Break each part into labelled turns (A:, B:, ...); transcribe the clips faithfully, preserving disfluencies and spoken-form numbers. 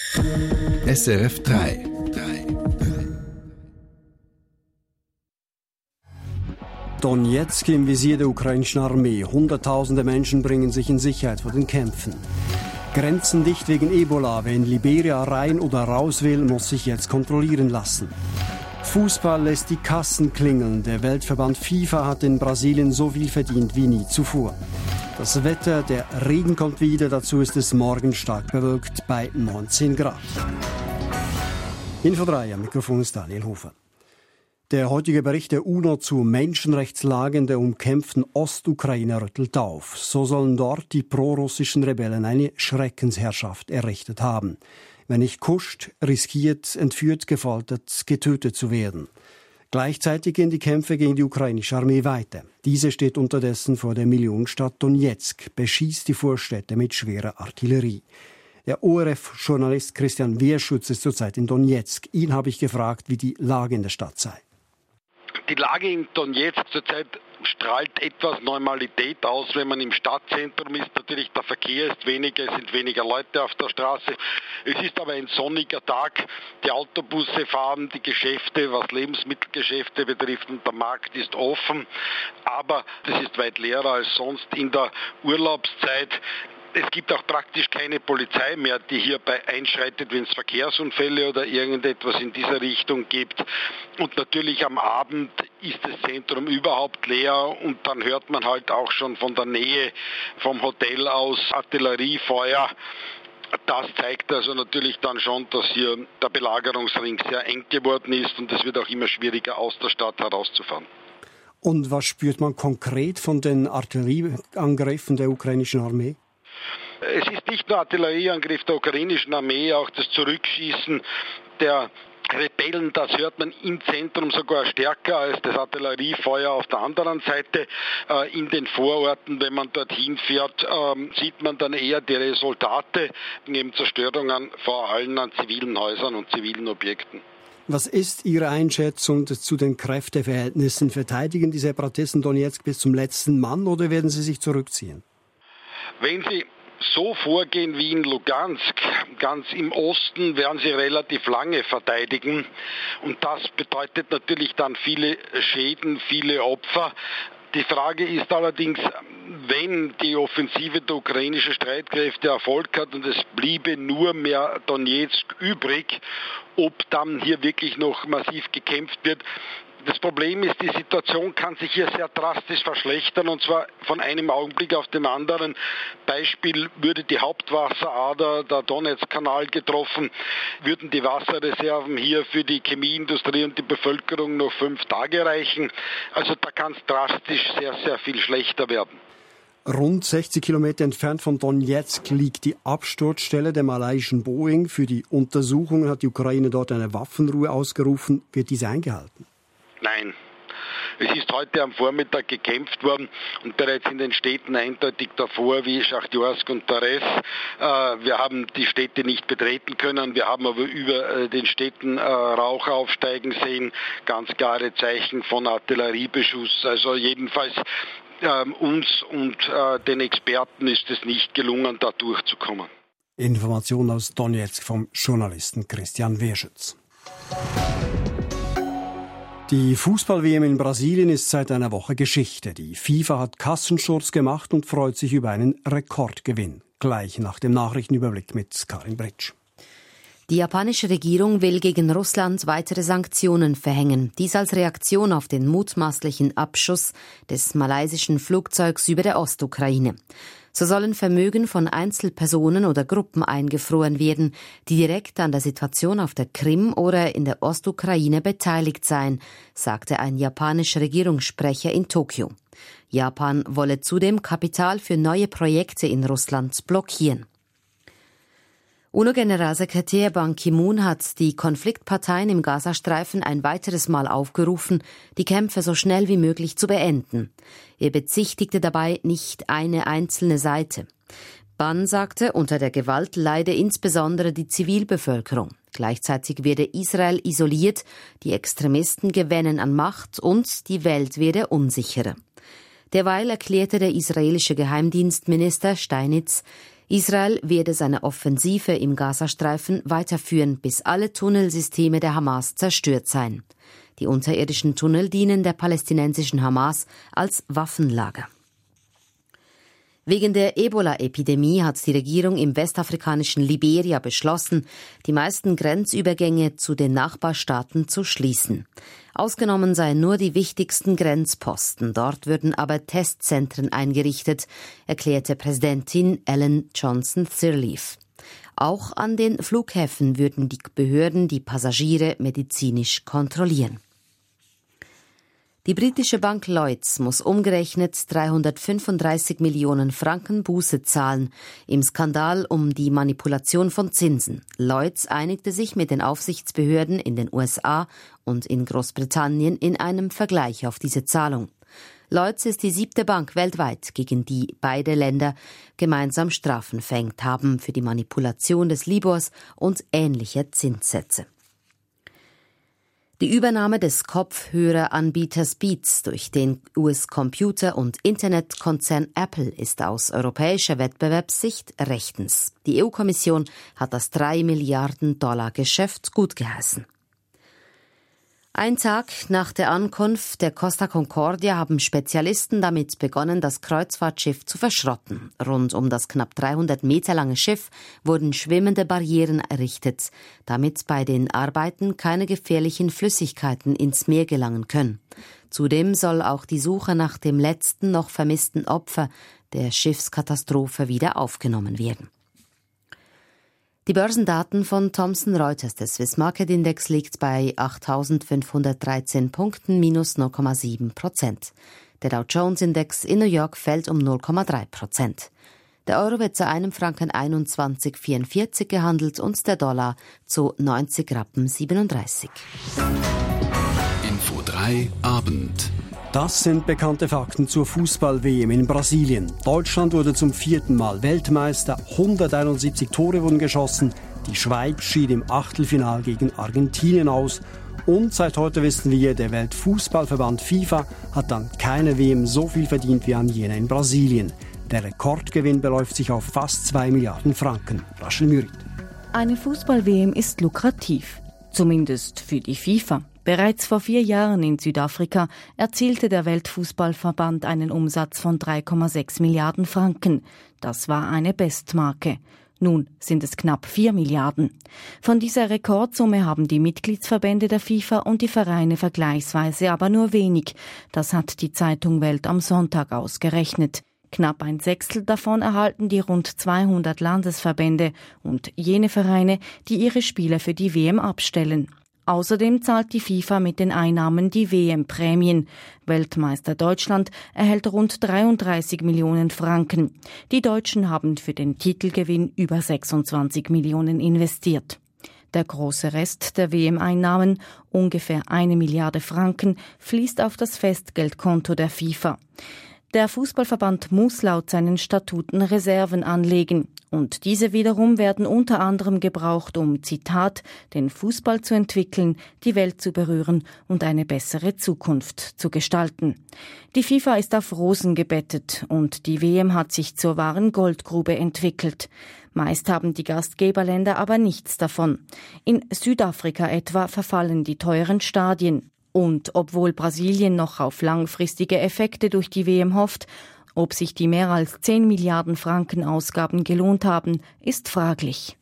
A: S R F drei.
B: Donetsk im Visier der ukrainischen Armee. Hunderttausende Menschen bringen sich in Sicherheit vor den Kämpfen. Grenzen dicht wegen Ebola. Wer in Liberia rein oder raus will, muss sich jetzt kontrollieren lassen. Fußball lässt die Kassen klingeln. Der Weltverband FIFA hat in Brasilien so viel verdient wie nie zuvor. Das Wetter, der Regen kommt wieder. Dazu ist es morgen stark bewölkt bei neunzehn Grad. Info drei, am Mikrofon ist Daniel Hofer. Der heutige Bericht der UNO zur Menschenrechtslage in der umkämpften Ostukraine rüttelt auf. So sollen dort die prorussischen Rebellen eine Schreckensherrschaft errichtet haben. Wer nicht kuscht, riskiert, entführt, gefoltert, getötet zu werden. Gleichzeitig gehen die Kämpfe gegen die ukrainische Armee weiter. Diese steht unterdessen vor der Millionenstadt Donetsk, beschießt die Vorstädte mit schwerer Artillerie. Der O R F-Journalist Christian Wehrschutz ist zurzeit in Donetsk. Ihn habe ich gefragt, wie die Lage in der Stadt sei.
C: Die Lage in Donetsk zurzeit strahlt etwas Normalität aus, wenn man im Stadtzentrum ist. Natürlich der Verkehr ist weniger, es sind weniger Leute auf der Straße. Es ist aber ein sonniger Tag. Die Autobusse fahren, die Geschäfte, was Lebensmittelgeschäfte betrifft, und der Markt ist offen. Aber es ist weit leerer als sonst in der Urlaubszeit. Es gibt auch praktisch keine Polizei mehr, die hierbei einschreitet, wenn es Verkehrsunfälle oder irgendetwas in dieser Richtung gibt. Und natürlich am Abend ist das Zentrum überhaupt leer und dann hört man halt auch schon von der Nähe vom Hotel aus Artilleriefeuer. Das zeigt also natürlich dann schon, dass hier der Belagerungsring sehr eng geworden ist und es wird auch immer schwieriger, aus der Stadt herauszufahren.
B: Und was spürt man konkret von den Artillerieangriffen der ukrainischen Armee?
C: Es ist nicht nur Artillerieangriff der ukrainischen Armee, auch das Zurückschießen der Rebellen, das hört man im Zentrum sogar stärker als das Artilleriefeuer auf der anderen Seite. In den Vororten, wenn man dorthin fährt, sieht man dann eher die Resultate, neben Zerstörungen vor allem an zivilen Häusern und zivilen Objekten.
B: Was ist Ihre Einschätzung zu den Kräfteverhältnissen? Verteidigen die Separatisten Donetsk bis zum letzten Mann oder werden sie sich zurückziehen?
C: Wenn Sie so vorgehen wie in Lugansk, ganz im Osten, werden sie relativ lange verteidigen. Und das bedeutet natürlich dann viele Schäden, viele Opfer. Die Frage ist allerdings, wenn die Offensive der ukrainischen Streitkräfte Erfolg hat und es bliebe nur mehr Donetsk übrig, ob dann hier wirklich noch massiv gekämpft wird. Das Problem ist, die Situation kann sich hier sehr drastisch verschlechtern, und zwar von einem Augenblick auf den anderen. Beispiel: würde die Hauptwasserader, der Donetsk-Kanal, getroffen, würden die Wasserreserven hier für die Chemieindustrie und die Bevölkerung noch fünf Tage reichen. Also da kann es drastisch sehr, sehr viel schlechter werden.
B: Rund sechzig Kilometer entfernt von Donetsk liegt die Absturzstelle der malaiischen Boeing. Für die Untersuchungen hat die Ukraine dort eine Waffenruhe ausgerufen. Wird diese eingehalten?
C: Nein. Es ist heute am Vormittag gekämpft worden und bereits in den Städten eindeutig davor, wie Schachtjorsk und Tares. Wir haben die Städte nicht betreten können, wir haben aber über den Städten Rauch aufsteigen sehen, ganz klare Zeichen von Artilleriebeschuss. Also jedenfalls uns und den Experten ist es nicht gelungen, da durchzukommen.
B: Information aus Donetsk vom Journalisten Christian Wehrschütz. Die Fußball-W M in Brasilien ist seit einer Woche Geschichte. Die FIFA hat Kassensturz gemacht und freut sich über einen Rekordgewinn. Gleich nach dem Nachrichtenüberblick mit Karin Britsch.
D: Die japanische Regierung will gegen Russland weitere Sanktionen verhängen. Dies als Reaktion auf den mutmaßlichen Abschuss des malaysischen Flugzeugs über der Ostukraine. So sollen Vermögen von Einzelpersonen oder Gruppen eingefroren werden, die direkt an der Situation auf der Krim oder in der Ostukraine beteiligt seien, sagte ein japanischer Regierungssprecher in Tokio. Japan wolle zudem Kapital für neue Projekte in Russland blockieren. UNO-Generalsekretär Ban Ki-moon hat die Konfliktparteien im Gazastreifen ein weiteres Mal aufgerufen, die Kämpfe so schnell wie möglich zu beenden. Er bezichtigte dabei nicht eine einzelne Seite. Ban sagte, unter der Gewalt leide insbesondere die Zivilbevölkerung. Gleichzeitig werde Israel isoliert, die Extremisten gewännen an Macht und die Welt werde unsicherer. Derweil erklärte der israelische Geheimdienstminister Steinitz, Israel werde seine Offensive im Gazastreifen weiterführen, bis alle Tunnelsysteme der Hamas zerstört seien. Die unterirdischen Tunnel dienen der palästinensischen Hamas als Waffenlager. Wegen der Ebola-Epidemie hat die Regierung im westafrikanischen Liberia beschlossen, die meisten Grenzübergänge zu den Nachbarstaaten zu schließen. Ausgenommen seien nur die wichtigsten Grenzposten. Dort würden aber Testzentren eingerichtet, erklärte Präsidentin Ellen Johnson Sirleaf. Auch an den Flughäfen würden die Behörden die Passagiere medizinisch kontrollieren. Die britische Bank Lloyds muss umgerechnet dreihundertfünfunddreißig Millionen Franken Buße zahlen im Skandal um die Manipulation von Zinsen. Lloyds einigte sich mit den Aufsichtsbehörden in den U S A und in Großbritannien in einem Vergleich auf diese Zahlung. Lloyds ist die siebte Bank weltweit, gegen die beide Länder gemeinsam Strafen verhängt haben für die Manipulation des Libors und ähnliche Zinssätze. Die Übernahme des Kopfhöreranbieters Beats durch den U S-Computer- und Internetkonzern Apple ist aus europäischer Wettbewerbssicht rechtens. Die E U-Kommission hat das drei Milliarden Dollar Geschäft gutgeheißen. Ein Tag nach der Ankunft der Costa Concordia haben Spezialisten damit begonnen, das Kreuzfahrtschiff zu verschrotten. Rund um das knapp dreihundert Meter lange Schiff wurden schwimmende Barrieren errichtet, damit bei den Arbeiten keine gefährlichen Flüssigkeiten ins Meer gelangen können. Zudem soll auch die Suche nach dem letzten noch vermissten Opfer der Schiffskatastrophe wieder aufgenommen werden. Die Börsendaten von Thomson Reuters. Der Swiss Market Index liegt bei achttausendfünfhundertdreizehn Punkten, minus null Komma sieben Prozent. Der Dow Jones Index in New York fällt um null Komma drei Prozent. Der Euro wird zu einem Franken einundzwanzig Komma vierundvierzig gehandelt und der Dollar zu neunzig Rappen siebenunddreißig.
A: Info drei Abend.
B: Das sind bekannte Fakten zur Fußball-W M in Brasilien. Deutschland wurde zum vierten Mal Weltmeister, hunderteinundsiebzig Tore wurden geschossen. Die Schweiz schied im Achtelfinale gegen Argentinien aus. Und seit heute wissen wir, der Weltfußballverband FIFA hat dann keine W M so viel verdient wie an jener in Brasilien. Der Rekordgewinn beläuft sich auf fast zwei Milliarden Franken. Rachel Mürit.
E: Eine Fußball-W M ist lukrativ, zumindest für die FIFA. Bereits vor vier Jahren in Südafrika erzielte der Weltfußballverband einen Umsatz von drei Komma sechs Milliarden Franken. Das war eine Bestmarke. Nun sind es knapp vier Milliarden. Von dieser Rekordsumme haben die Mitgliedsverbände der FIFA und die Vereine vergleichsweise aber nur wenig. Das hat die Zeitung Welt am Sonntag ausgerechnet. Knapp ein Sechstel davon erhalten die rund zweihundert Landesverbände und jene Vereine, die ihre Spieler für die W M abstellen. Außerdem zahlt die FIFA mit den Einnahmen die W M-Prämien. Weltmeister Deutschland erhält rund dreiunddreißig Millionen Franken. Die Deutschen haben für den Titelgewinn über sechsundzwanzig Millionen investiert. Der große Rest der W M-Einnahmen, ungefähr eine Milliarde Franken, fließt auf das Festgeldkonto der FIFA. Der Fußballverband muss laut seinen Statuten Reserven anlegen. Und diese wiederum werden unter anderem gebraucht, um, Zitat, den Fußball zu entwickeln, die Welt zu berühren und eine bessere Zukunft zu gestalten. Die FIFA ist auf Rosen gebettet und die W M hat sich zur wahren Goldgrube entwickelt. Meist haben die Gastgeberländer aber nichts davon. In Südafrika etwa verfallen die teuren Stadien. Und obwohl Brasilien noch auf langfristige Effekte durch die W M hofft, ob sich die mehr als zehn Milliarden Franken Ausgaben gelohnt haben, ist fraglich.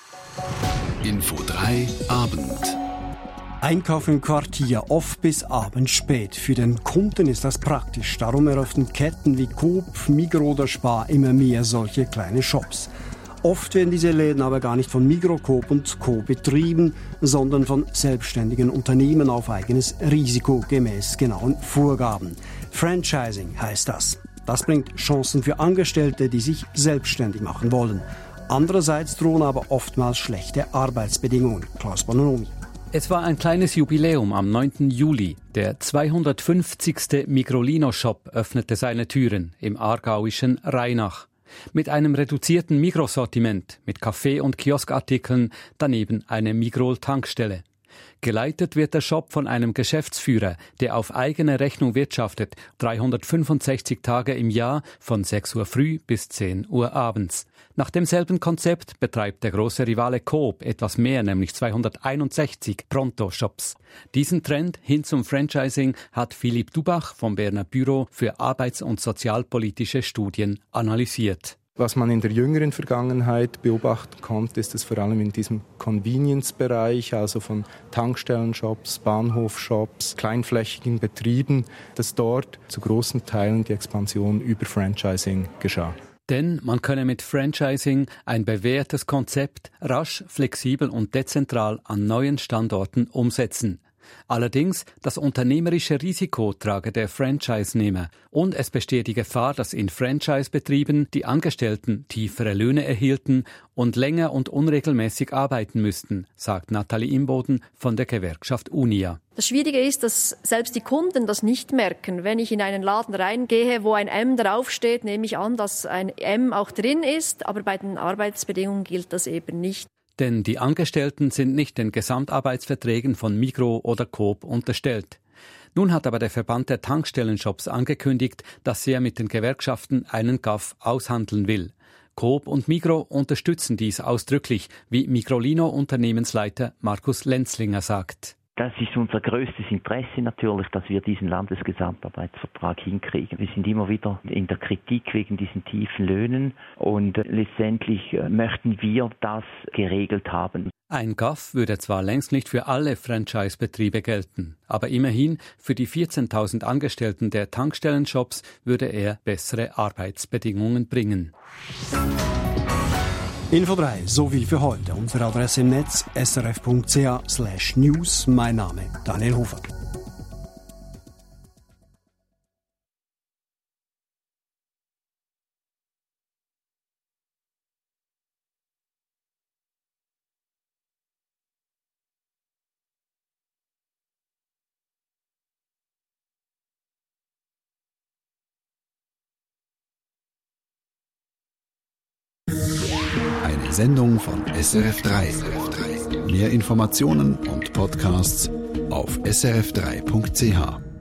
A: Info drei Abend.
B: Einkauf im Quartier, oft bis abends spät. Für den Kunden ist das praktisch. Darum eröffnen Ketten wie Coop, Migros oder Spar immer mehr solche kleine Shops. Oft werden diese Läden aber gar nicht von Migros, Coop und Co. betrieben, sondern von selbstständigen Unternehmen auf eigenes Risiko gemäß genauen Vorgaben. Franchising heißt das. Das bringt Chancen für Angestellte, die sich selbstständig machen wollen. Andererseits drohen aber oftmals schlechte Arbeitsbedingungen. Klaus Bonomi.
F: Es war ein kleines Jubiläum am neunten Juli. Der zweihundertfünfzigste Migrolino-Shop öffnete seine Türen im aargauischen Rheinach. Mit einem reduzierten Migros-Sortiment, mit Kaffee- und Kioskartikeln, daneben eine Migrol-Tankstelle. Geleitet wird der Shop von einem Geschäftsführer, der auf eigene Rechnung wirtschaftet, dreihundertfünfundsechzig Tage im Jahr von sechs Uhr früh bis zehn Uhr abends. Nach demselben Konzept betreibt der große Rivale Coop etwas mehr, nämlich zweihunderteinundsechzig Pronto-Shops. Diesen Trend hin zum Franchising hat Philipp Dubach vom Berner Büro für Arbeits- und Sozialpolitische Studien analysiert.
G: Was man in der jüngeren Vergangenheit beobachten konnte, ist, dass vor allem in diesem Convenience-Bereich, also von Tankstellenshops, Bahnhofshops, kleinflächigen Betrieben, dass dort zu großen Teilen die Expansion über Franchising geschah.
F: Denn man könne mit Franchising ein bewährtes Konzept rasch, flexibel und dezentral an neuen Standorten umsetzen. Allerdings, das unternehmerische Risiko trage der Franchise-Nehmer und es bestehe die Gefahr, dass in Franchise-Betrieben die Angestellten tiefere Löhne erhielten und länger und unregelmäßig arbeiten müssten, sagt Nathalie Imboden von der Gewerkschaft Unia.
H: Das Schwierige ist, dass selbst die Kunden das nicht merken. Wenn ich in einen Laden reingehe, wo ein M draufsteht, nehme ich an, dass ein M auch drin ist, aber bei den Arbeitsbedingungen gilt das eben nicht.
F: Denn die Angestellten sind nicht den Gesamtarbeitsverträgen von Migros oder Coop unterstellt. Nun hat aber der Verband der Tankstellenshops angekündigt, dass er mit den Gewerkschaften einen Gaff aushandeln will. Coop und Migros unterstützen dies ausdrücklich, wie Migrolino-Unternehmensleiter Markus Lenzlinger sagt.
I: Das ist unser größtes Interesse natürlich, dass wir diesen Landesgesamtarbeitsvertrag hinkriegen. Wir sind immer wieder in der Kritik wegen diesen tiefen Löhnen und letztendlich möchten wir das geregelt haben.
F: Ein Gaff würde zwar längst nicht für alle Franchise-Betriebe gelten, aber immerhin für die vierzehntausend Angestellten der Tankstellenshops würde er bessere Arbeitsbedingungen bringen.
B: Info drei, so viel für heute. Unsere Adresse im Netz s r f punkt c h slash news. Mein Name Daniel Hofer.
A: Eine Sendung von S R F drei. Mehr Informationen und Podcasts auf s r f drei punkt c h.